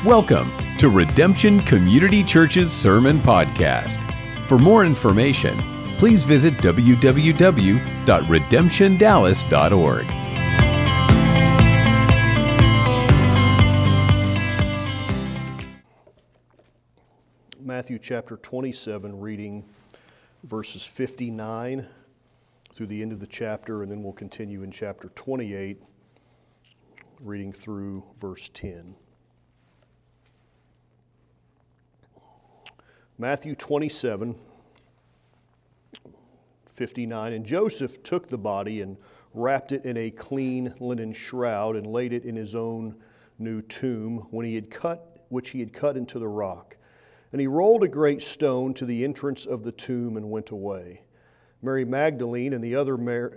Welcome to Redemption Community Church's Sermon Podcast. For more information, please visit www.redemptiondallas.org. Matthew chapter 27, reading verses 59 through the end of the chapter, and then we'll continue in chapter 28, reading through verse 10. Matthew 27, 59. And Joseph took the body and wrapped it in a clean linen shroud and laid it in his own new tomb, which he had cut into the rock. And he rolled a great stone to the entrance of the tomb and went away. Mary Magdalene and the other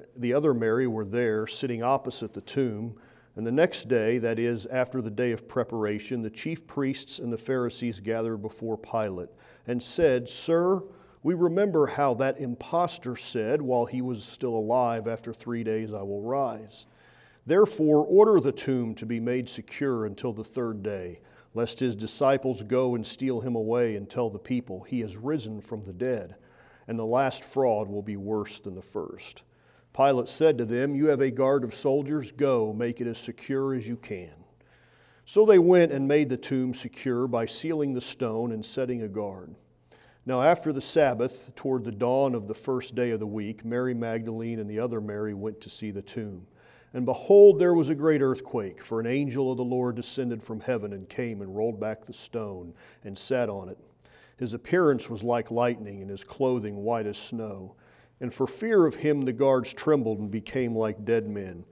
Mary were there, sitting opposite the tomb. And the next day, that is, after the day of preparation, the chief priests and the Pharisees gathered before Pilate and said, "Sir, we remember how that impostor said, while he was still alive, 'After 3 days I will rise.' Therefore, order the tomb to be made secure until the third day, lest his disciples go and steal him away and tell the people, 'He has risen from the dead,' and the last fraud will be worse than the first." Pilate said to them, "You have a guard of soldiers. Go, make it as secure as you can." So they went and made the tomb secure by sealing the stone and setting a guard. Now after the Sabbath, toward the dawn of the first day of the week, Mary Magdalene and the other Mary went to see the tomb. And behold, there was a great earthquake, for an angel of the Lord descended from heaven and came and rolled back the stone and sat on it. His appearance was like lightning, and his clothing white as snow. And for fear of him the guards trembled and became like dead men.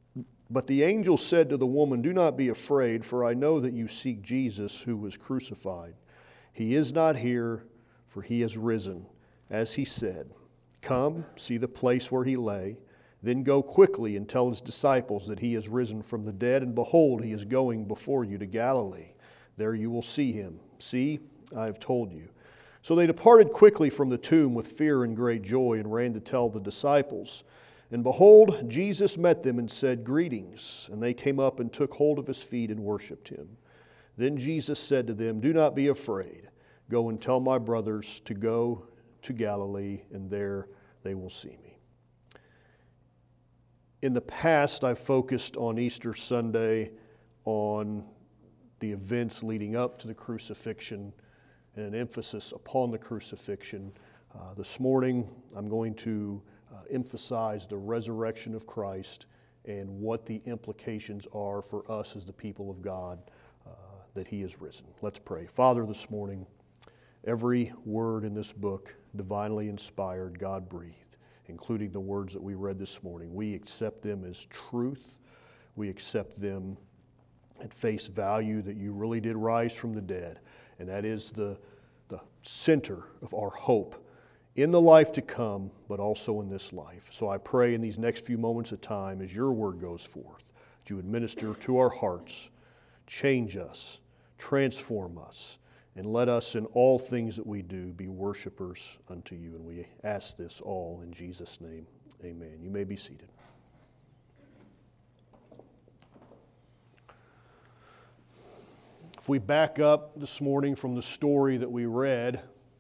But the angel said to the woman, "Do not be afraid, for I know that you seek Jesus who was crucified. He is not here, for he has risen, as he said. Come, see the place where he lay. Then go quickly and tell his disciples that he is risen from the dead, and behold, he is going before you to Galilee. There you will see him. See, I have told you." So they departed quickly from the tomb with fear and great joy and ran to tell the disciples. And behold, Jesus met them and said, "Greetings." And they came up and took hold of his feet and worshipped him. Then Jesus said to them, "Do not be afraid. Go and tell my brothers to go to Galilee, and there they will see me." In the past, I've focused on Easter Sunday on the events leading up to the crucifixion and an emphasis upon the crucifixion. This morning, I'm going to emphasize the resurrection of Christ and what the implications are for us as the people of God, that he is risen. Let's pray. Father, this morning, every word in this book, divinely inspired, God-breathed, including the words that we read this morning, we accept them as truth. We accept them at face value, that you really did rise from the dead. And that is the center of our hope in the life to come, but also in this life. So I pray in these next few moments of time, as your word goes forth, that you would minister to our hearts, change us, transform us, and let us in all things that we do be worshipers unto you. And we ask this all in Jesus' name. Amen. You may be seated. If we back up this morning from the story that we read,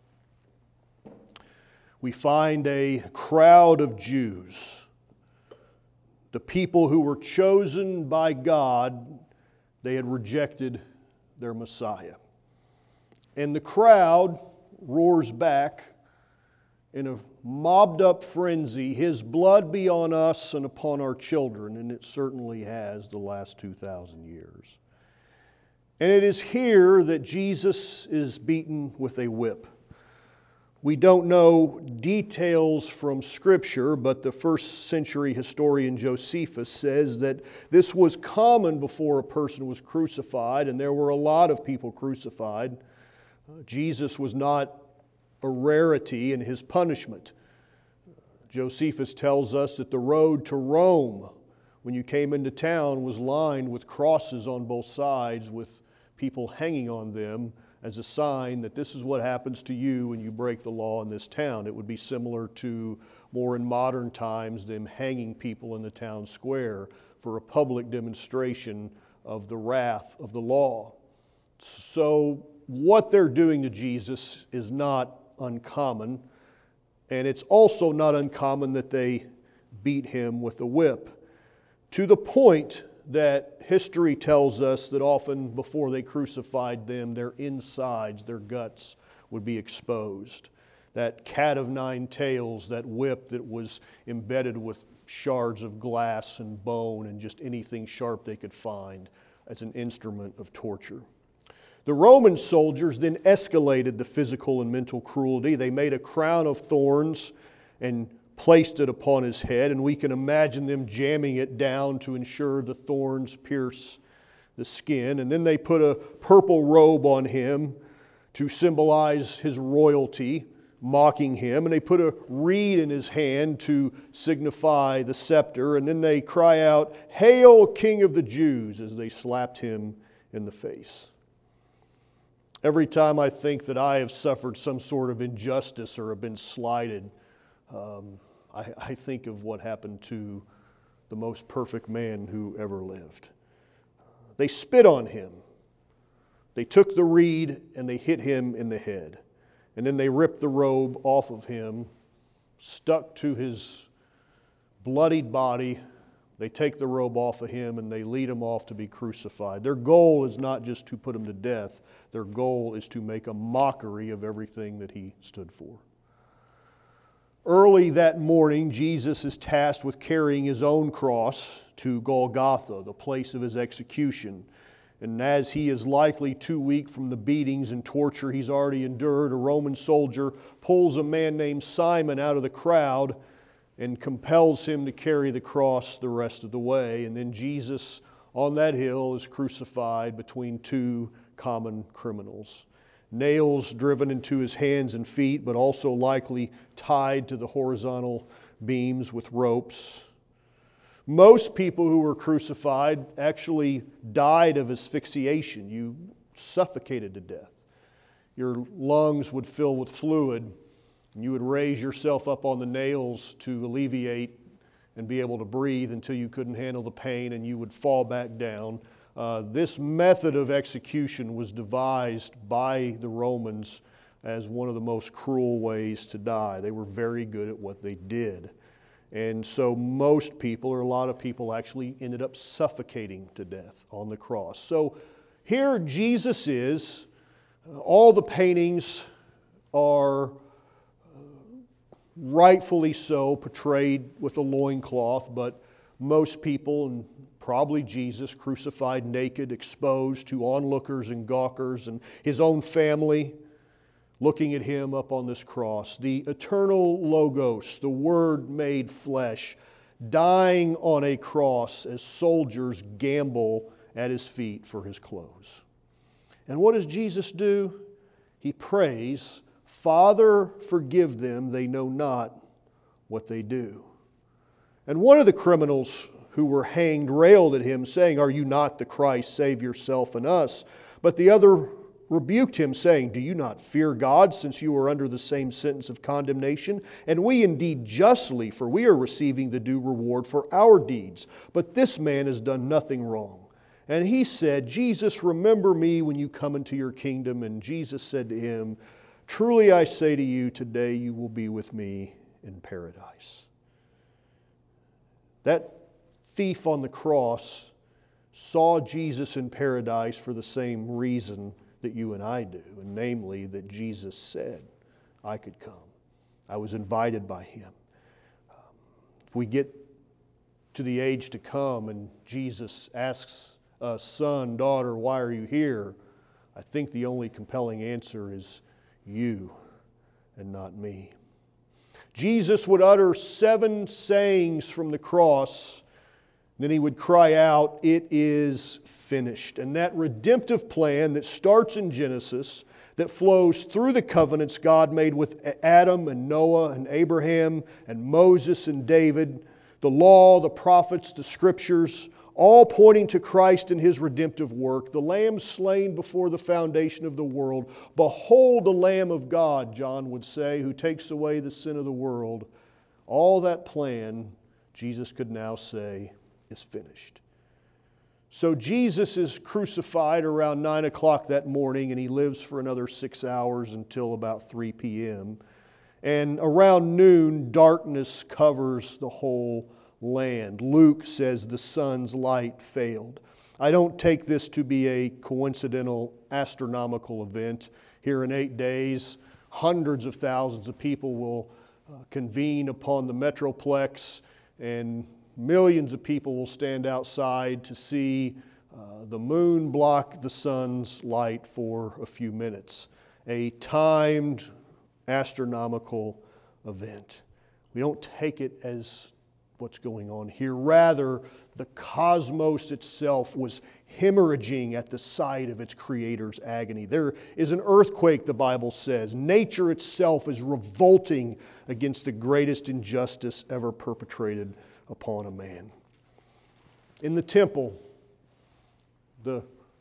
we find a crowd of Jews, the people who were chosen by God. They had rejected their Messiah. And the crowd roars back in a mobbed up frenzy, "His blood be on us and upon our children," and it certainly has the last 2,000 years. And it is here that Jesus is beaten with a whip. We don't know details from Scripture, but the first century historian Josephus says that this was common before a person was crucified, and there were a lot of people crucified. Jesus was not a rarity in his punishment. Josephus tells us that the road to Rome, when you came into town, was lined with crosses on both sides with people hanging on them as a sign that this is what happens to you when you break the law in this town. It would be similar to, more in modern times, them hanging people in the town square for a public demonstration of the wrath of the law. So what they're doing to Jesus is not uncommon, and it's also not uncommon that they beat him with a whip, to the point that history tells us that often before they crucified them, their insides, their guts, would be exposed. That cat of nine tails, that whip that was embedded with shards of glass and bone and just anything sharp they could find as an instrument of torture. The Roman soldiers then escalated the physical and mental cruelty. They made a crown of thorns and placed it upon his head, and we can imagine them jamming it down to ensure the thorns pierce the skin. And then they put a purple robe on him to symbolize his royalty, mocking him. And they put a reed in his hand to signify the scepter. And then they cry out, "Hail, King of the Jews," as they slapped him in the face. Every time I think that I have suffered some sort of injustice or have been slighted, I think of what happened to the most perfect man who ever lived. They spit on him. They took the reed and they hit him in the head. And then they ripped the robe off of him, stuck to his bloodied body. They take the robe off of him and they lead him off to be crucified. Their goal is not just to put him to death. Their goal is to make a mockery of everything that he stood for. Early that morning, Jesus is tasked with carrying his own cross to Golgotha, the place of his execution. And as he is likely too weak from the beatings and torture he's already endured, a Roman soldier pulls a man named Simon out of the crowd and compels him to carry the cross the rest of the way. And then Jesus on that hill is crucified between two common criminals. Nails driven into his hands and feet, but also likely tied to the horizontal beams with ropes. Most people who were crucified actually died of asphyxiation. You suffocated to death. Your lungs would fill with fluid, and you would raise yourself up on the nails to alleviate and be able to breathe until you couldn't handle the pain, and you would fall back down. This method of execution was devised by the Romans as one of the most cruel ways to die. They were very good at what they did. And so most people, or a lot of people, actually ended up suffocating to death on the cross. So here Jesus is. All the paintings are rightfully so portrayed with a loincloth, but most people, and probably Jesus, crucified naked, exposed to onlookers and gawkers, and his own family looking at him up on this cross. The eternal Logos, the Word made flesh, dying on a cross as soldiers gamble at his feet for his clothes. And what does Jesus do? He prays, "Father, forgive them, they know not what they do." And one of the criminals who were hanged railed at him, saying, "Are you not the Christ? Save yourself and us." But the other rebuked him, saying, "Do you not fear God, since you are under the same sentence of condemnation? And we indeed justly, for we are receiving the due reward for our deeds. But this man has done nothing wrong." And he said, "Jesus, remember me when you come into your kingdom." And Jesus said to him, "Truly I say to you, today you will be with me in paradise." That thief on the cross saw Jesus in paradise for the same reason that you and I do, and namely that Jesus said I could come. I was invited by him. If we get to the age to come and Jesus asks us, "Son, daughter, why are you here?" I think the only compelling answer is you and not me. Jesus would utter 7 sayings from the cross. Then he would cry out, "It is finished." And that redemptive plan that starts in Genesis, that flows through the covenants God made with Adam and Noah and Abraham and Moses and David, the law, the prophets, the scriptures, all pointing to Christ and his redemptive work, the Lamb slain before the foundation of the world. "Behold the Lamb of God," John would say, "who takes away the sin of the world." All that plan, Jesus could now say, is finished. So Jesus is crucified around 9 o'clock that morning, and he lives for another 6 hours until about 3 p.m. And around noon, darkness covers the whole land. Luke says the sun's light failed. I don't take this to be a coincidental astronomical event. Here in 8 days, hundreds of thousands of people will convene upon the Metroplex, and millions of people will stand outside to see the moon block the sun's light for a few minutes. A timed astronomical event. We don't take it as what's going on here. Rather, the cosmos itself was hemorrhaging at the sight of its creator's agony. There is an earthquake, the Bible says. Nature itself is revolting against the greatest injustice ever perpetrated upon a man. In the temple, the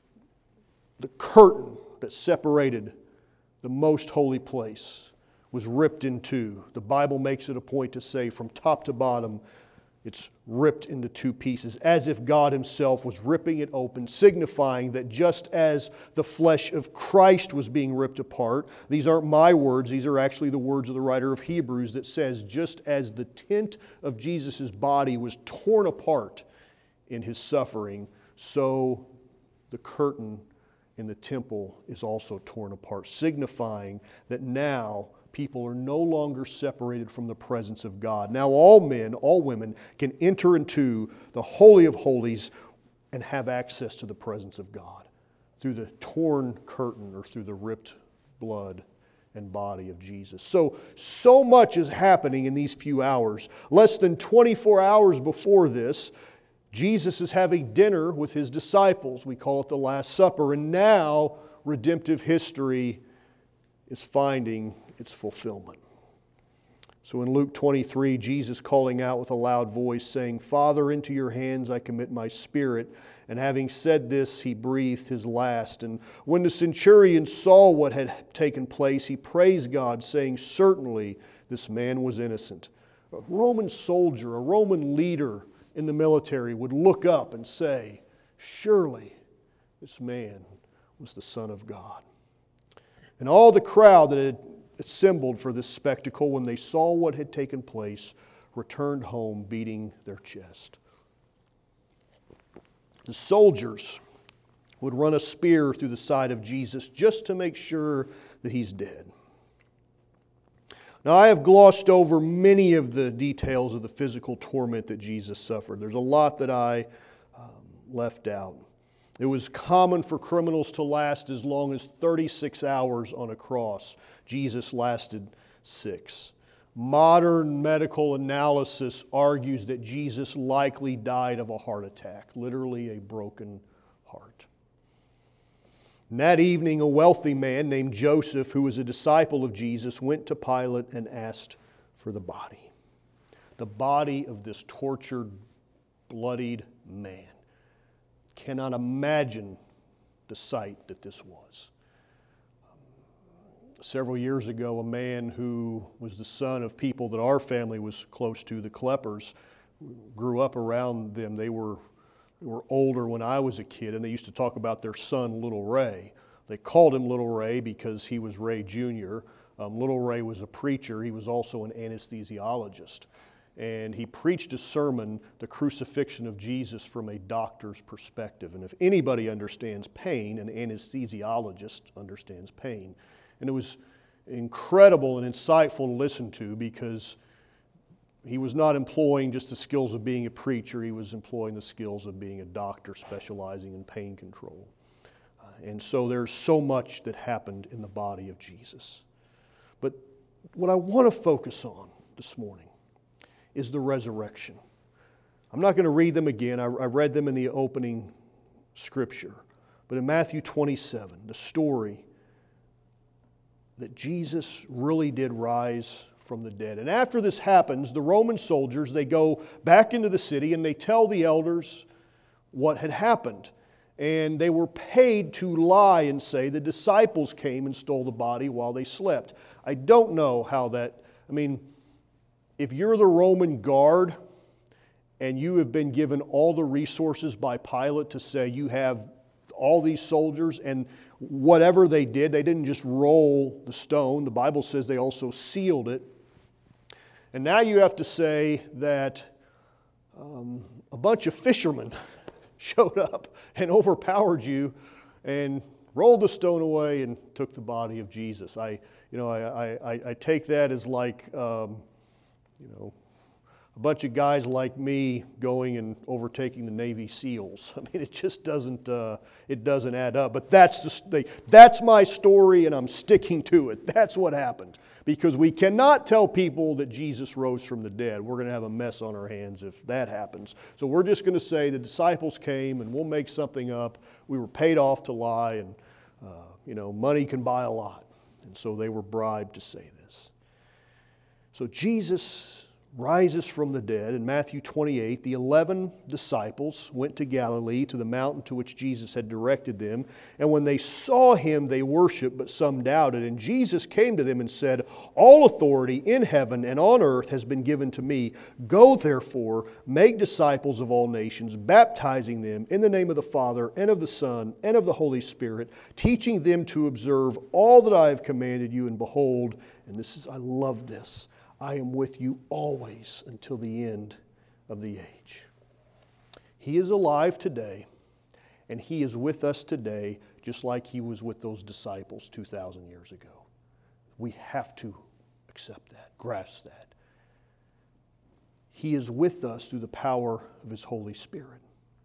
curtain that separated the most holy place was ripped in two. The Bible makes it a point to say from top to bottom, it's ripped into two pieces, as if God Himself was ripping it open, signifying that just as the flesh of Christ was being ripped apart, these aren't my words, these are actually the words of the writer of Hebrews that says, just as the tent of Jesus' body was torn apart in His suffering, so the curtain in the temple is also torn apart, signifying that now people are no longer separated from the presence of God. Now all men, all women can enter into the Holy of Holies and have access to the presence of God through the torn curtain or through the ripped blood and body of Jesus. So much is happening in these few hours. Less than 24 hours before this, Jesus is having dinner with His disciples. We call it the Last Supper. And now redemptive history is finding its fulfillment. So in Luke 23, Jesus calling out with a loud voice, saying, "Father, into your hands I commit my spirit." And having said this, He breathed His last. And when the centurion saw what had taken place, he praised God, saying, "Certainly this man was innocent." A Roman soldier, a Roman leader in the military would look up and say, "Surely this man was the Son of God." And all the crowd that had assembled for this spectacle, when they saw what had taken place, returned home beating their chest. The soldiers would run a spear through the side of Jesus just to make sure that He's dead. Now, I have glossed over many of the details of the physical torment that Jesus suffered. There's a lot that I left out. It was common for criminals to last as long as 36 hours on a cross. Jesus lasted 6. Modern medical analysis argues that Jesus likely died of a heart attack, literally a broken heart. And that evening, a wealthy man named Joseph, who was a disciple of Jesus, went to Pilate and asked for the body of this tortured, bloodied man. Cannot imagine the sight that this was. Several years ago, a man who was the son of people that our family was close to, the Kleppers, grew up around them. They were older when I was a kid, and they used to talk about their son, Little Ray. They called him Little Ray because he was Ray Jr. Little Ray was a preacher. He was also an anesthesiologist. And he preached a sermon, The Crucifixion of Jesus, from a doctor's perspective. And if anybody understands pain, an anesthesiologist understands pain. And it was incredible and insightful to listen to, because he was not employing just the skills of being a preacher, he was employing the skills of being a doctor specializing in pain control. And so there's so much that happened in the body of Jesus. But what I want to focus on this morning is the resurrection. I'm not going to read them again. I read them in the opening scripture. But in Matthew 27, the story that Jesus really did rise from the dead. And after this happens, the Roman soldiers, they go back into the city and they tell the elders what had happened. And they were paid to lie and say the disciples came and stole the body while they slept. I don't know how that, if you're the Roman guard and you have been given all the resources by Pilate to say you have all these soldiers, and whatever they didn't just roll the stone. The Bible says they also sealed it. And now you have to say that a bunch of fishermen showed up and overpowered you and rolled the stone away and took the body of Jesus. I take that as like, a bunch of guys like me going and overtaking the Navy SEALs. I mean, it just doesn't add up. But that's my story, and I'm sticking to it. That's what happened. Because we cannot tell people that Jesus rose from the dead. We're going to have a mess on our hands if that happens. So we're just going to say the disciples came, and we'll make something up. We were paid off to lie, and money can buy a lot. And so they were bribed to say this. So Jesus rises from the dead. In Matthew 28, the 11 disciples went to Galilee, to the mountain to which Jesus had directed them. And when they saw him, they worshiped, but some doubted. And Jesus came to them and said, "All authority in heaven and on earth has been given to me. Go therefore, make disciples of all nations, baptizing them in the name of the Father and of the Son and of the Holy Spirit, teaching them to observe all that I have commanded you. And behold," and I love this, "I am with you always until the end of the age." He is alive today, and He is with us today, just like He was with those disciples 2,000 years ago. We have to accept that, grasp that. He is with us through the power of His Holy Spirit.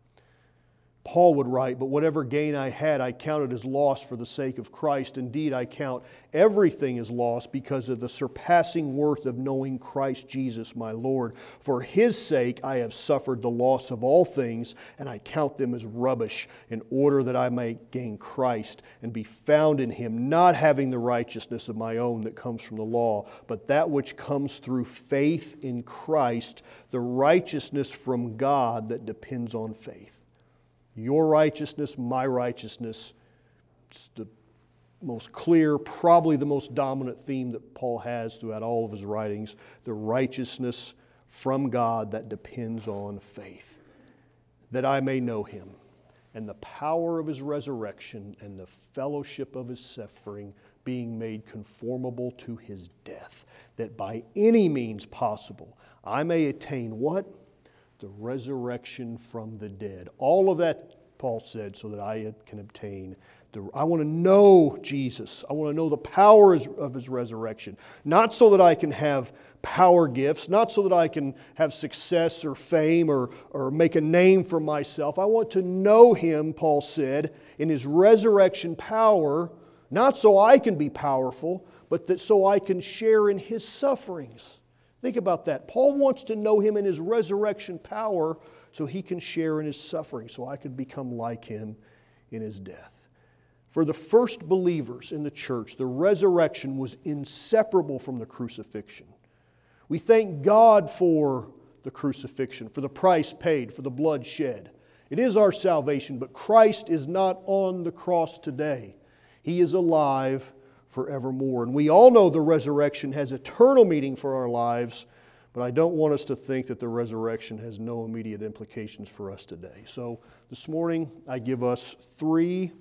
Paul would write, "But whatever gain I had, I counted as loss for the sake of Christ. Indeed, I count everything as loss because of the surpassing worth of knowing Christ Jesus my Lord. For His sake I have suffered the loss of all things, and I count them as rubbish, in order that I may gain Christ and be found in Him, not having the righteousness of my own that comes from the law, but that which comes through faith in Christ, the righteousness from God that depends on faith." Your righteousness, my righteousness, it's the most clear, probably the most dominant theme that Paul has throughout all of his writings, the righteousness from God that depends on faith, that I may know Him and the power of His resurrection and the fellowship of His suffering, being made conformable to His death, that by any means possible I may attain what? The resurrection from the dead. All of that, Paul said, so that I can obtain I want to know Jesus. I want to know the power of His resurrection. Not so that I can have power gifts, not so that I can have success or fame or make a name for myself. I want to know Him, Paul said, in His resurrection power, not so I can be powerful, but that so I can share in His sufferings. Think about that. Paul wants to know Him in His resurrection power so he can share in His suffering, so I could become like Him in His death. For the first believers in the church, the resurrection was inseparable from the crucifixion. We thank God for the crucifixion, for the price paid, for the blood shed. It is our salvation, but Christ is not on the cross today. He is alive forevermore. And we all know the resurrection has eternal meaning for our lives, but I don't want us to think that the resurrection has no immediate implications for us today. So this morning, I give us 3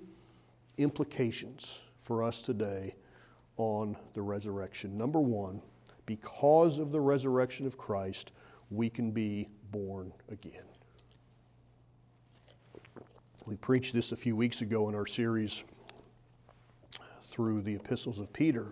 implications for us today on the resurrection. Number 1, because of the resurrection of Christ, we can be born again. We preached this a few weeks ago in our series through the epistles of Peter.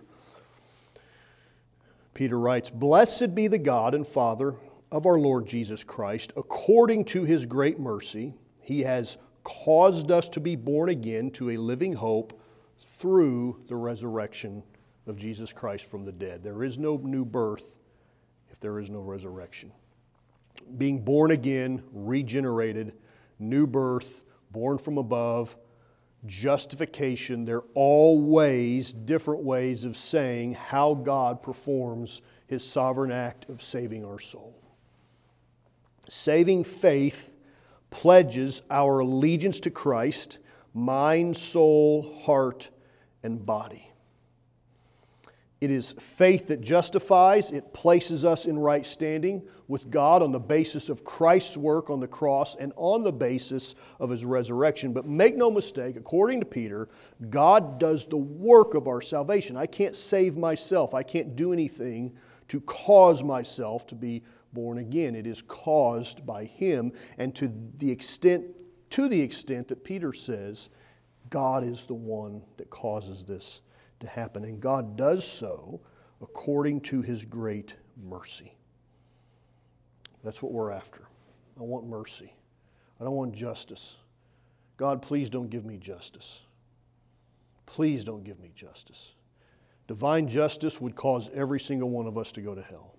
Peter writes, "Blessed be the God and Father of our Lord Jesus Christ. According to His great mercy, He has caused us to be born again to a living hope through the resurrection of Jesus Christ from the dead." There is no new birth if there is no resurrection. Being born again, regenerated, new birth, born from above, justification, they're all different ways of saying how God performs His sovereign act of saving our soul. Saving faith pledges our allegiance to Christ, mind, soul, heart, and body. It is faith that justifies. It places us in right standing with God on the basis of Christ's work on the cross and on the basis of His resurrection. But make no mistake, according to Peter, God does the work of our salvation. I can't save myself. I can't do anything to cause myself to be born again. It is caused by Him, and to the extent that Peter says, God is the one that causes this to happen. And God does so according to His great mercy. That's what we're after. I want mercy. I don't want justice. God, please don't give me justice. Please don't give me justice. Divine justice would cause every single one of us to go to hell.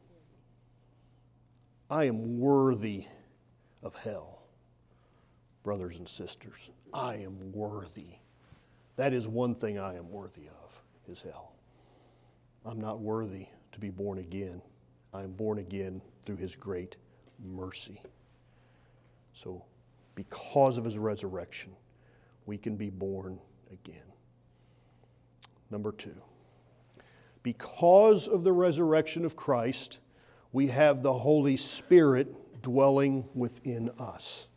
I am worthy of hell, brothers and sisters. I am worthy. That is one thing I am worthy of, is hell. I'm not worthy to be born again. I am born again through His great mercy. So, because of His resurrection, we can be born again. Number 2, because of the resurrection of Christ, we have the Holy Spirit dwelling within us.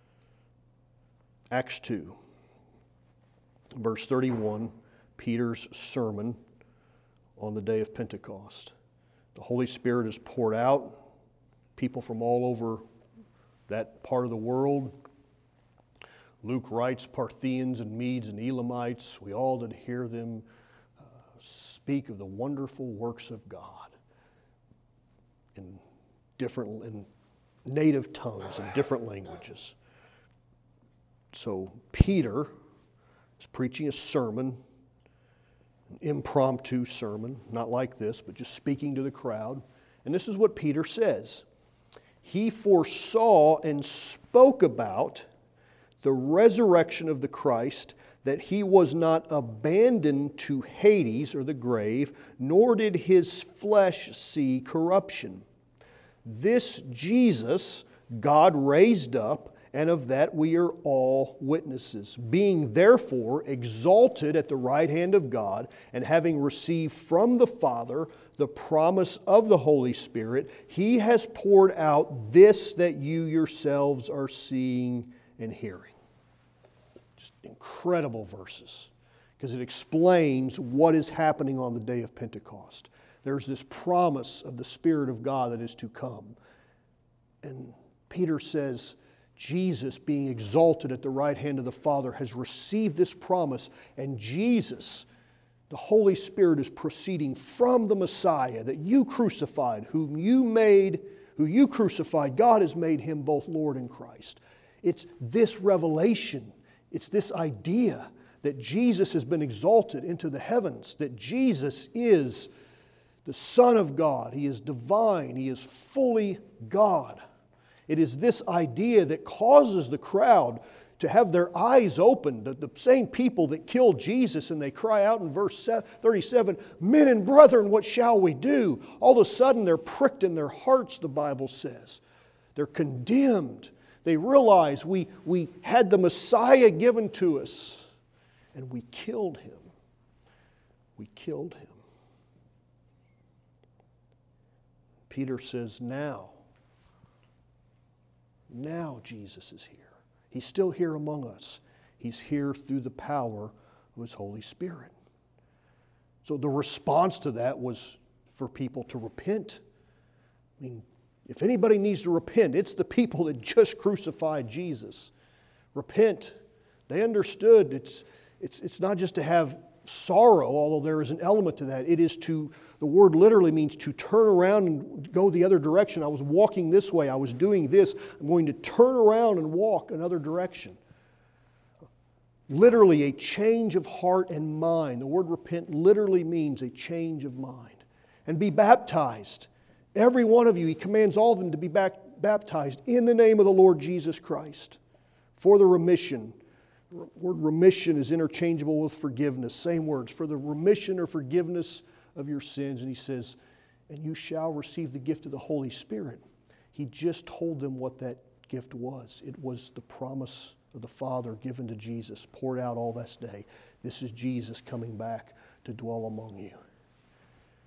Acts 2, verse 31, Peter's sermon on the day of Pentecost. The Holy Spirit is poured out. People from all over that part of the world. Luke writes, Parthians and Medes and Elamites, we all did hear them speak of the wonderful works of God in native tongues and different languages. So Peter is preaching a sermon, an impromptu sermon, not like this, but just speaking to the crowd. And this is what Peter says. He foresaw and spoke about the resurrection of the Christ, that He was not abandoned to Hades, or the grave, nor did His flesh see corruption. This Jesus God raised up, and of that we are all witnesses. Being therefore exalted at the right hand of God, and having received from the Father the promise of the Holy Spirit, He has poured out this that you yourselves are seeing and hearing. Just incredible verses, because it explains what is happening on the day of Pentecost. There's this promise of the Spirit of God that is to come. And Peter says, Jesus, being exalted at the right hand of the Father, has received this promise, and Jesus, the Holy Spirit, is proceeding from the Messiah that you crucified, who you crucified. God has made Him both Lord and Christ. It's this revelation, it's this idea that Jesus has been exalted into the heavens, that Jesus is the Son of God. He is divine. He is fully God. It is this idea that causes the crowd to have their eyes opened. The same people that killed Jesus, and they cry out in verse 37, "Men and brethren, what shall we do?" All of a sudden they're pricked in their hearts, the Bible says. They're condemned. They realize we had the Messiah given to us, and we killed Him. We killed Him. Peter says, now Jesus is here. He's still here among us. He's here through the power of His Holy Spirit. So the response to that was for people to repent. I mean, if anybody needs to repent, it's the people that just crucified Jesus. Repent. They understood it's not just to have sorrow, although there is an element to that. It is to, the word literally means to turn around and go the other direction. I was walking this way. I was doing this. I'm going to turn around and walk another direction. Literally a change of heart and mind. The word repent literally means a change of mind. And be baptized. Every one of you, He commands all of them to be baptized in the name of the Lord Jesus Christ for the remission. The word remission is interchangeable with forgiveness. Same words. For the remission or forgiveness of your sins. And He says, and you shall receive the gift of the Holy Spirit. He just told them what that gift was. It was the promise of the Father given to Jesus, poured out all this day. This is Jesus coming back to dwell among you.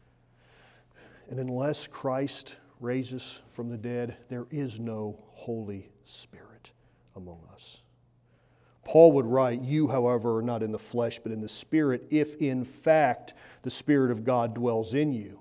And unless Christ raises from the dead, there is no Holy Spirit among us. Paul would write, "You, however, are not in the flesh, but in the Spirit, if in fact the Spirit of God dwells in you."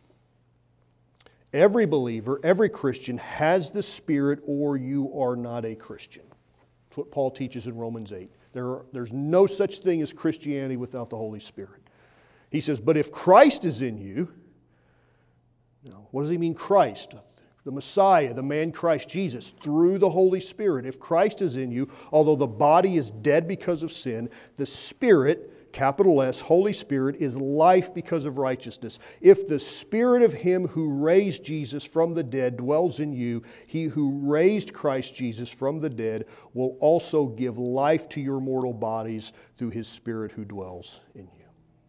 Every believer, every Christian has the Spirit, or you are not a Christian. That's what Paul teaches in Romans 8. There's no such thing as Christianity without the Holy Spirit. He says, but if Christ is in you, now, what does he mean, Christ? The Messiah, the man Christ Jesus, through the Holy Spirit. If Christ is in you, although the body is dead because of sin, the Spirit, capital S, Holy Spirit, is life because of righteousness. If the Spirit of Him who raised Jesus from the dead dwells in you, He who raised Christ Jesus from the dead will also give life to your mortal bodies through His Spirit who dwells in you.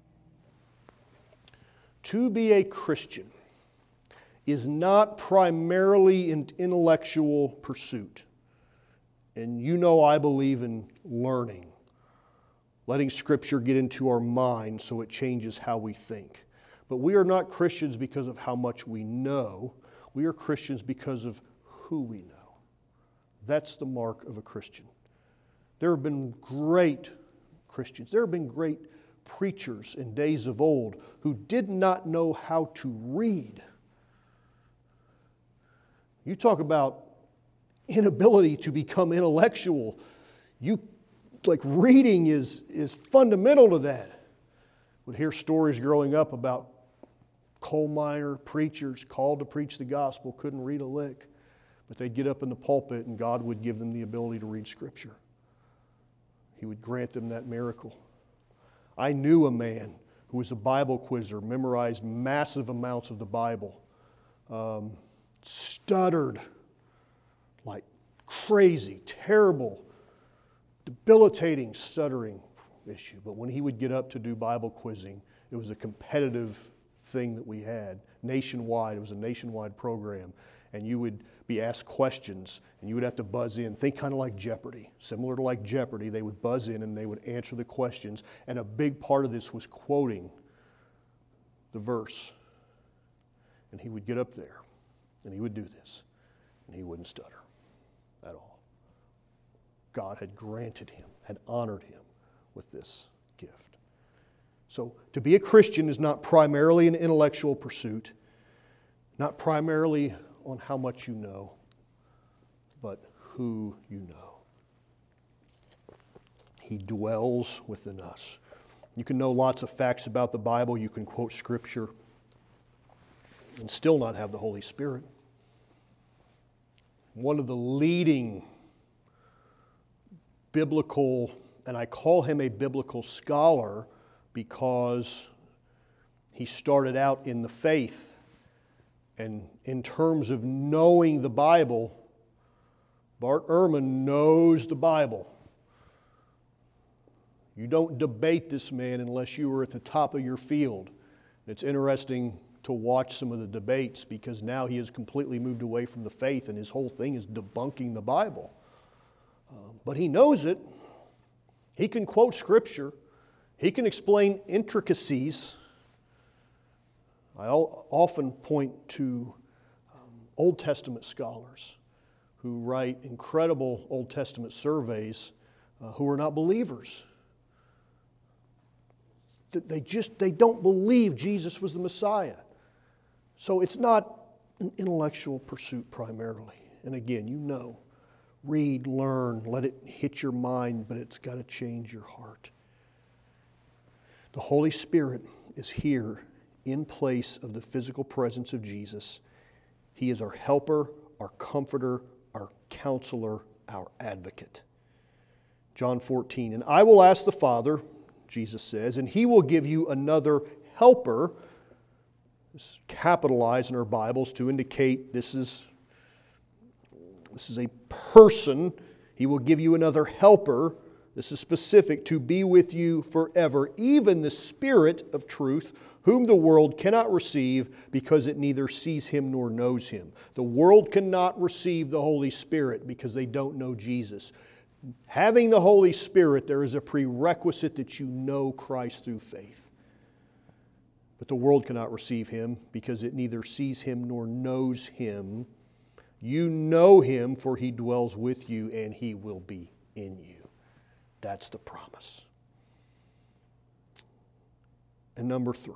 To be a Christian is not primarily an intellectual pursuit. And you know I believe in learning, letting Scripture get into our mind so it changes how we think. But we are not Christians because of how much we know. We are Christians because of who we know. That's the mark of a Christian. There have been great Christians. There have been great preachers in days of old who did not know how to read. You talk about inability to become intellectual. Reading is fundamental to that. Would hear stories growing up about coal miner preachers called to preach the gospel, couldn't read a lick, but they'd get up in the pulpit and God would give them the ability to read Scripture. He would grant them that miracle. I knew a man who was a Bible quizzer, memorized massive amounts of the Bible, stuttered like crazy, terrible, debilitating stuttering issue. But when he would get up to do Bible quizzing, it was a competitive thing that we had nationwide. It was a nationwide program. And you would be asked questions, and you would have to buzz in. Think kind of like Jeopardy. Similar to like Jeopardy, they would buzz in and they would answer the questions. And a big part of this was quoting the verse. And he would get up there, and he would do this, and he wouldn't stutter at all. God had granted him, had honored him with this gift. So to be a Christian is not primarily an intellectual pursuit, not primarily on how much you know, but who you know. He dwells within us. You can know lots of facts about the Bible, you can quote Scripture, and still not have the Holy Spirit. One of the leading biblical, and I call him a biblical scholar because he started out in the faith. And in terms of knowing the Bible, Bart Ehrman knows the Bible. You don't debate this man unless you are at the top of your field. It's interesting to watch some of the debates because now he has completely moved away from the faith and his whole thing is debunking the Bible. But he knows it. He can quote Scripture. He can explain intricacies. I often point to Old Testament scholars who write incredible Old Testament surveys who are not believers. They don't believe Jesus was the Messiah. So it's not an intellectual pursuit primarily. And again, you know, read, learn, let it hit your mind, but it's got to change your heart. The Holy Spirit is here in place of the physical presence of Jesus. He is our helper, our comforter, our counselor, our advocate. John 14, and I will ask the Father, Jesus says, and He will give you another helper. This is capitalized in our Bibles to indicate this is a person. He will give you another helper. This is specific, to be with you forever, even the Spirit of truth, whom the world cannot receive because it neither sees Him nor knows Him. The world cannot receive the Holy Spirit because they don't know Jesus. Having the Holy Spirit, there is a prerequisite that you know Christ through faith. but the world cannot receive him because it neither sees him nor knows him. You know him, for he dwells with you and he will be in you. That's the promise. And number 3,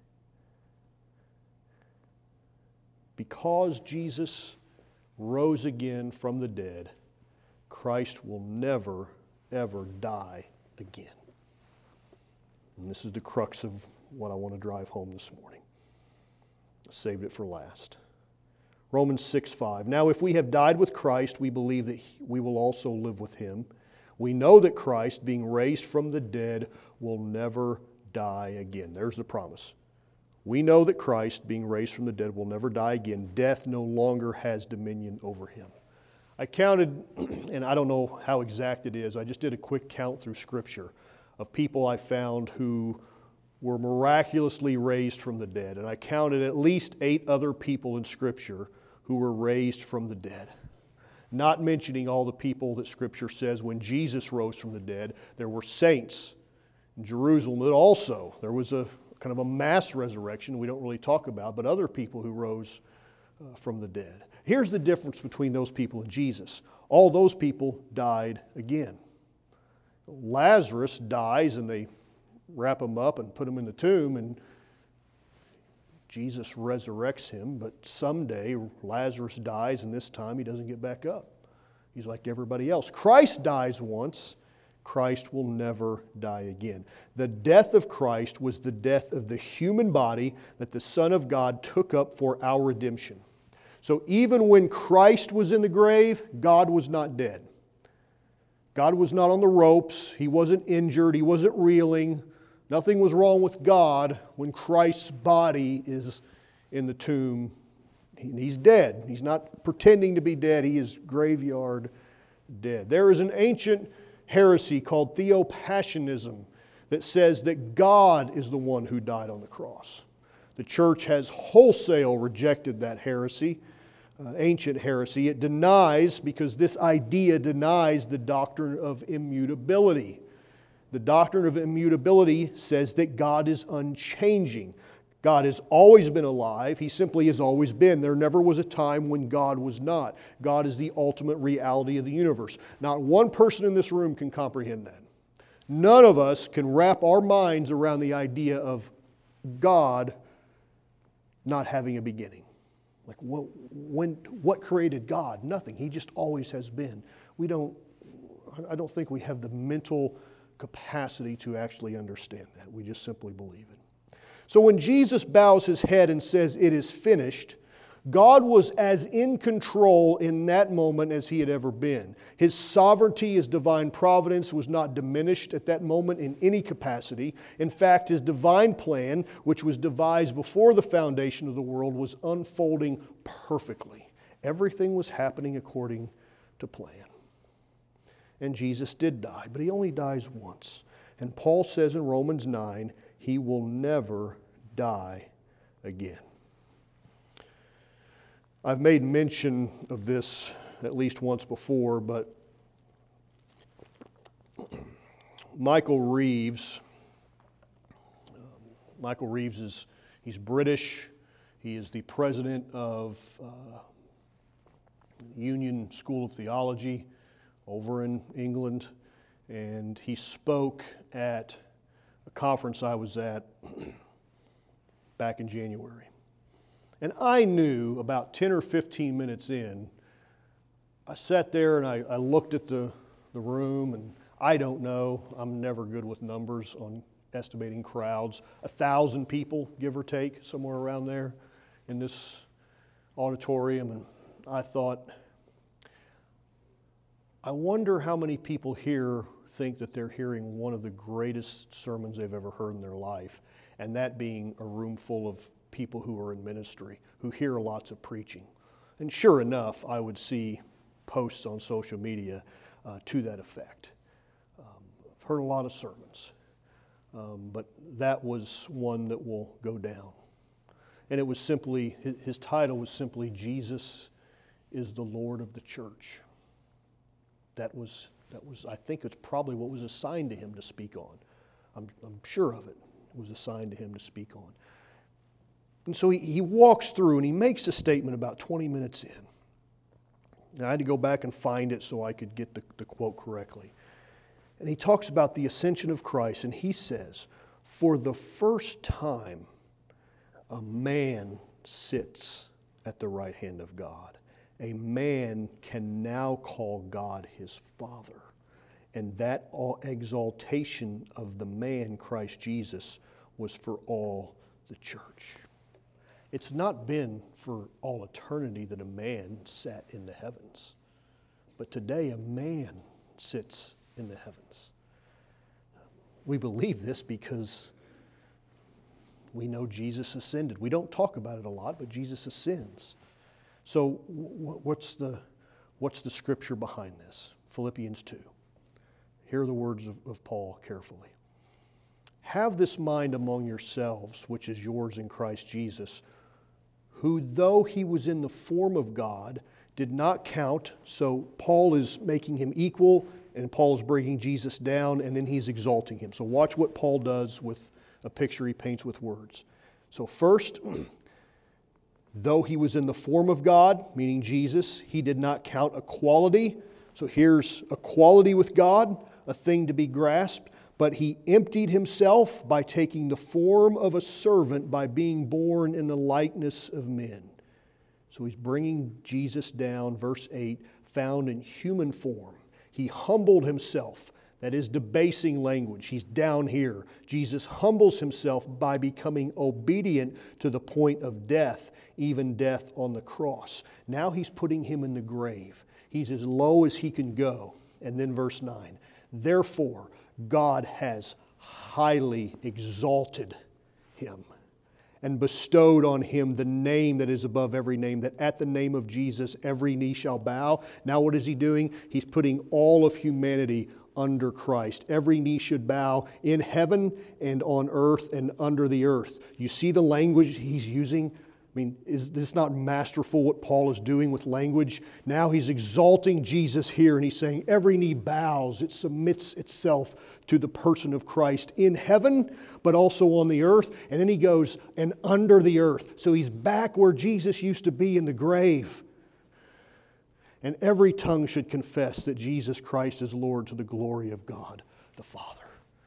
because Jesus rose again from the dead, Christ will never, ever die again. And this is the crux of what I want to drive home this morning. I saved it for last. Romans 6:5. Now if we have died with Christ, we believe that we will also live with him. We know that Christ, being raised from the dead, will never die again. There's the promise. We know that Christ, being raised from the dead, will never die again. Death no longer has dominion over him. I counted, and I don't know how exact it is, I just did a quick count through Scripture of people I found who were miraculously raised from the dead. And I counted at least 8 other people in Scripture who were raised from the dead. Not mentioning all the people that Scripture says when Jesus rose from the dead, there were saints in Jerusalem that also, there was a kind of a mass resurrection we don't really talk about, but other people who rose from the dead. Here's the difference between those people and Jesus. All those people died again. Lazarus dies and they wrap him up and put him in the tomb, and Jesus resurrects him, but someday Lazarus dies, and this time he doesn't get back up. He's like everybody else. Christ dies once. Christ will never die again. The death of Christ was the death of the human body that the Son of God took up for our redemption. So even when Christ was in the grave, God was not dead. God was not on the ropes. He wasn't injured. He wasn't reeling. Nothing was wrong with God when Christ's body is in the tomb. He's dead. He's not pretending to be dead. He is graveyard dead. There is an ancient heresy called Theopassionism that says that God is the one who died on the cross. The church has wholesale rejected that heresy, ancient heresy. It denies, because this idea denies the doctrine of immutability. The doctrine of immutability says that God is unchanging. God has always been alive. He simply has always been. There never was a time when God was not. God is the ultimate reality of the universe. Not one person in this room can comprehend that. None of us can wrap our minds around the idea of God not having a beginning. Like, what created God? Nothing. He just always has been. I don't think we have the mental capacity to actually understand that. We just simply believe it. So when Jesus bows his head and says, "It is finished," God was as in control in that moment as he had ever been. His sovereignty, his divine providence was not diminished at that moment in any capacity. In fact, his divine plan, which was devised before the foundation of the world, was unfolding perfectly. Everything was happening according to plan. And Jesus did die, but he only dies once. And Paul says in Romans 9, he will never die again. I've made mention of this at least once before, but Michael Reeves he's British. He is the president of Union School of Theology over in England, and he spoke at a conference I was at back in January. And I knew about 10 or 15 minutes in, I sat there and I looked at the room, and I don't know, I'm never good with numbers on estimating crowds. 1,000 people, give or take, somewhere around there in this auditorium. And I thought, I wonder how many people here think that they're hearing one of the greatest sermons they've ever heard in their life, and that being a room full of people who are in ministry, who hear lots of preaching. And sure enough, I would see posts on social media to that effect. I've heard a lot of sermons, but that was one that will go down. And it was simply, his title was simply, "Jesus is the Lord of the Church." That was, I think it's probably what was assigned to him to speak on. I'm sure of it. It was assigned to him to speak on. And so he walks through and he makes a statement about 20 minutes in. Now, I had to go back and find it so I could get the quote correctly. And he talks about the ascension of Christ, and he says, for the first time, a man sits at the right hand of God. A man can now call God his Father. And that exaltation of the man, Christ Jesus, was for all the church. It's not been for all eternity that a man sat in the heavens. But today a man sits in the heavens. We believe this because we know Jesus ascended. We don't talk about it a lot, but Jesus ascends. So what's the scripture behind this? Philippians 2. Hear the words of Paul carefully. Have this mind among yourselves, which is yours in Christ Jesus, who though he was in the form of God, did not count. So Paul is making him equal, and Paul is bringing Jesus down, and then he's exalting him. So watch what Paul does with a picture he paints with words. So first, though he was in the form of God, meaning Jesus, he did not count equality. So here's equality with God, a thing to be grasped. But he emptied himself by taking the form of a servant, by being born in the likeness of men. So he's bringing Jesus down, verse 8, found in human form. He humbled himself. That is debasing language. He's down here. Jesus humbles himself by becoming obedient to the point of death, even death on the cross. Now he's putting him in the grave. He's as low as he can go. And then verse 9, therefore God has highly exalted him and bestowed on him the name that is above every name, that at the name of Jesus every knee shall bow. Now what is he doing? He's putting all of humanity under Christ. Every knee should bow in heaven and on earth and under the earth. You see the language he's using? I mean, is this not masterful what Paul is doing with language? Now he's exalting Jesus here, and he's saying every knee bows, it submits itself to the person of Christ in heaven, but also on the earth. And then he goes, and under the earth. So he's back where Jesus used to be in the grave. And every tongue should confess that Jesus Christ is Lord to the glory of God the Father.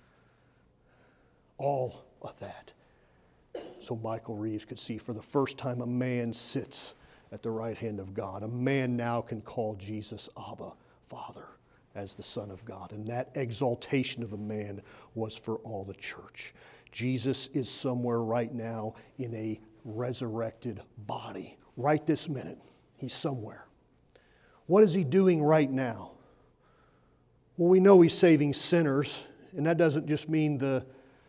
All of that. So Michael Reeves could see for the first time a man sits at the right hand of God. A man now can call Jesus Abba, Father, as the Son of God. And that exaltation of a man was for all the church. Jesus is somewhere right now in a resurrected body. Right this minute, he's somewhere. What is he doing right now? Well, we know he's saving sinners, and that doesn't just mean the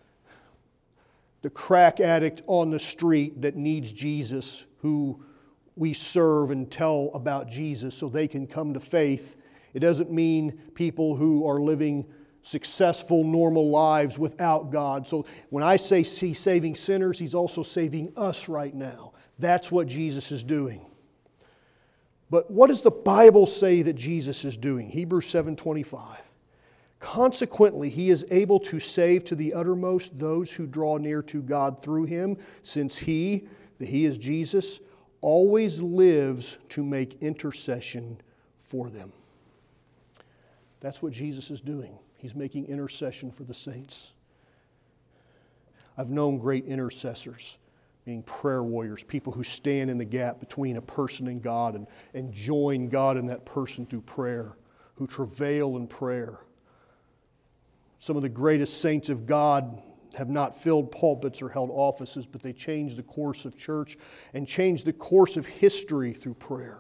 crack addict on the street that needs Jesus, who we serve and tell about Jesus so they can come to faith. It doesn't mean people who are living successful, normal lives without God. So when I say he's saving sinners, he's also saving us right now. That's what Jesus is doing. But what does the Bible say that Jesus is doing? Hebrews 7:25. Consequently, he is able to save to the uttermost those who draw near to God through him, since he is Jesus, always lives to make intercession for them. That's what Jesus is doing. He's making intercession for the saints. I've known great intercessors, meaning prayer warriors, people who stand in the gap between a person and God and join God and that person through prayer, who travail in prayer. Some of the greatest saints of God have not filled pulpits or held offices, but they changed the course of church and changed the course of history through prayer.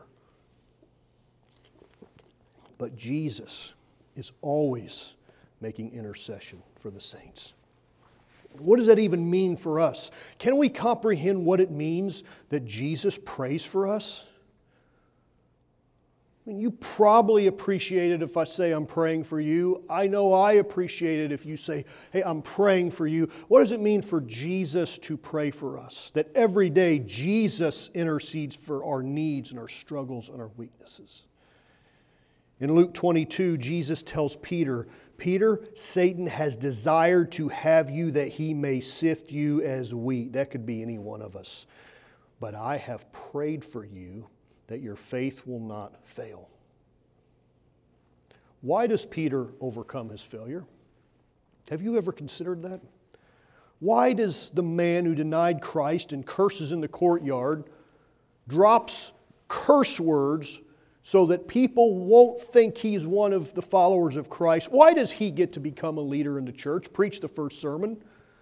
But Jesus is always making intercession for the saints. What does that even mean for us? Can we comprehend what it means that Jesus prays for us? I mean, you probably appreciate it if I say I'm praying for you. I know I appreciate it if you say, hey, I'm praying for you. What does it mean for Jesus to pray for us? That every day Jesus intercedes for our needs and our struggles and our weaknesses. In Luke 22, Jesus tells Peter, Peter, Satan has desired to have you that he may sift you as wheat. That could be any one of us. But I have prayed for you that your faith will not fail. Why does Peter overcome his failure? Have you ever considered that? Why does the man who denied Christ and curses in the courtyard drops curse words so that people won't think he's one of the followers of Christ? Why does he get to become a leader in the church, preach the first sermon,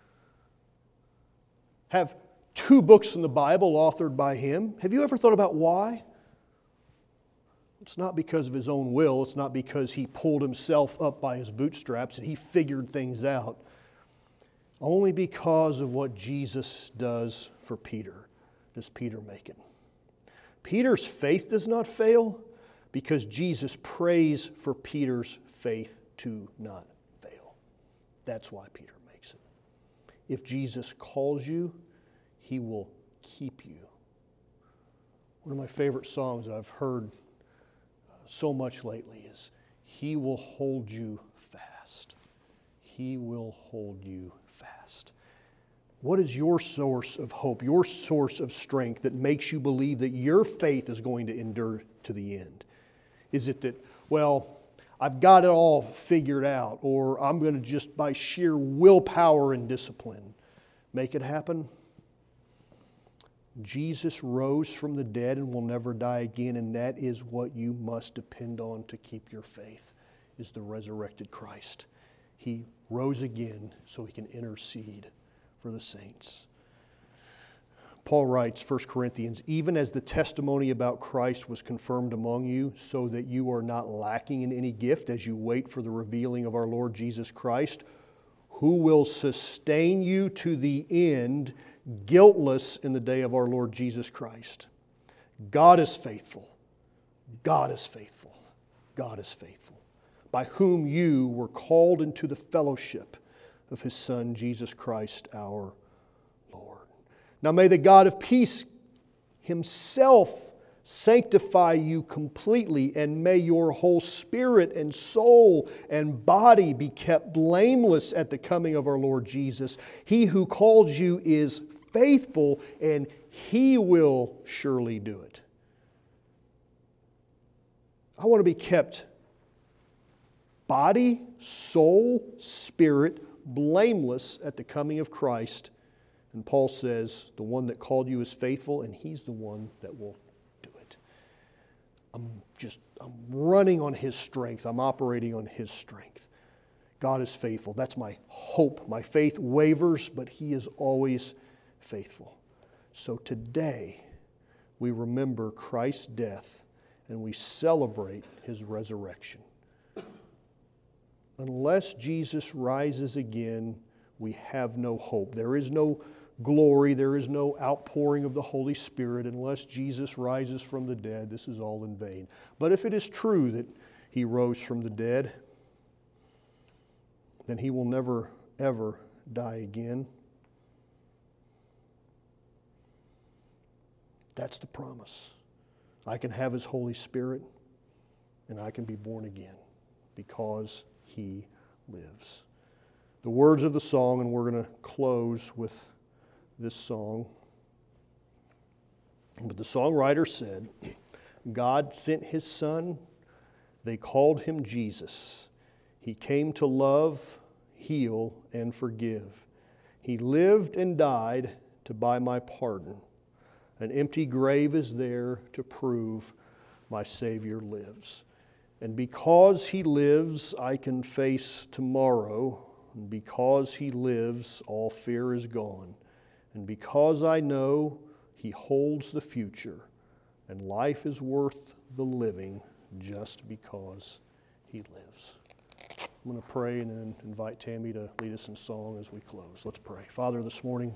have 2 books in the Bible authored by him? Have you ever thought about why? It's not because of his own will. It's not because he pulled himself up by his bootstraps and he figured things out. Only because of what Jesus does for Peter does Peter make it. Peter's faith does not fail because Jesus prays for Peter's faith to not fail. That's why Peter makes it. If Jesus calls you, he will keep you. One of my favorite songs that I've heard so much lately is, He will hold you fast. He will hold you fast. What is your source of hope, your source of strength that makes you believe that your faith is going to endure to the end? Is it that, well, I've got it all figured out, or I'm going to just by sheer willpower and discipline make it happen? Jesus rose from the dead and will never die again, and that is what you must depend on to keep your faith, is the resurrected Christ. He rose again so he can intercede for the saints. Paul writes, 1 Corinthians, even as the testimony about Christ was confirmed among you, so that you are not lacking in any gift as you wait for the revealing of our Lord Jesus Christ, who will sustain you to the end, guiltless in the day of our Lord Jesus Christ. God is faithful. God is faithful. God is faithful, by whom you were called into the fellowship of His Son, Jesus Christ our Lord. Now may the God of peace Himself sanctify you completely, and may your whole spirit and soul and body be kept blameless at the coming of our Lord Jesus. He who called you is faithful, and He will surely do it. I want to be kept body, soul, spirit, blameless at the coming of Christ. And Paul says, the one that called you is faithful, and He's the one that will do it. I'm running on His strength. I'm operating on His strength. God is faithful. That's my hope. My faith wavers, but He is always faithful. So today, we remember Christ's death and we celebrate His resurrection. Unless Jesus rises again, we have no hope. There is no glory, there is no outpouring of the Holy Spirit unless Jesus rises from the dead. This is all in vain. But if it is true that He rose from the dead, then He will never, ever die again. That's the promise. I can have His Holy Spirit, and I can be born again because He lives. The words of the song, and we're going to close with this song. But the songwriter said, God sent His Son, they called Him Jesus. He came to love, heal, and forgive. He lived and died to buy my pardon. An empty grave is there to prove my Savior lives. And because He lives, I can face tomorrow. And because He lives, all fear is gone. And because I know He holds the future, and life is worth the living just because He lives. I'm going to pray and then invite Tammy to lead us in song as we close. Let's pray. Father, this morning,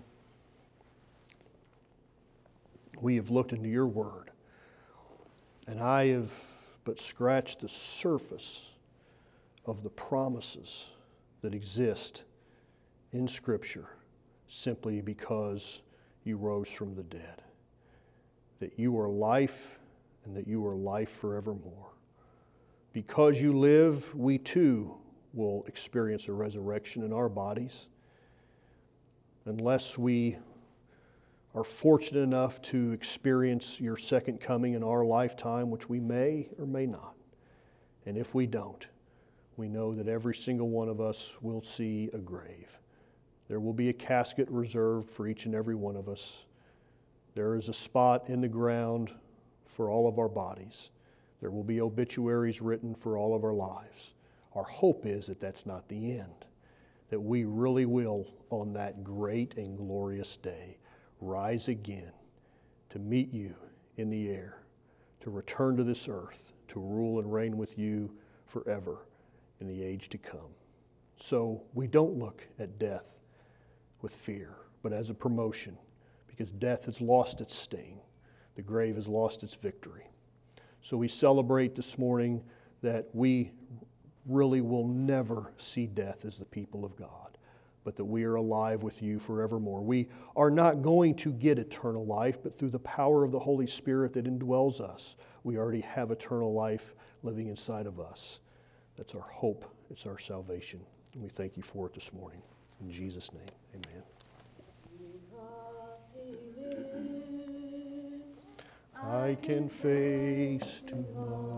we have looked into Your Word, and I have but scratched the surface of the promises that exist in Scripture simply because You rose from the dead, that You are life and that You are life forevermore. Because You live, we too will experience a resurrection in our bodies. Unless we are fortunate enough to experience your second coming in our lifetime, which we may or may not. And if we don't, we know that every single one of us will see a grave. There will be a casket reserved for each and every one of us. There is a spot in the ground for all of our bodies. There will be obituaries written for all of our lives. Our hope is that that's not the end, that we really will, on that great and glorious day, rise again to meet you in the air, to return to this earth, to rule and reign with you forever in the age to come. So we don't look at death with fear, but as a promotion, because death has lost its sting. The grave has lost its victory. So we celebrate this morning that we really will never see death as the people of God, but that we are alive with you forevermore. We are not going to get eternal life, but through the power of the Holy Spirit that indwells us, we already have eternal life living inside of us. That's our hope. It's our salvation. And we thank you for it this morning. In Jesus' name, amen. I can face tomorrow.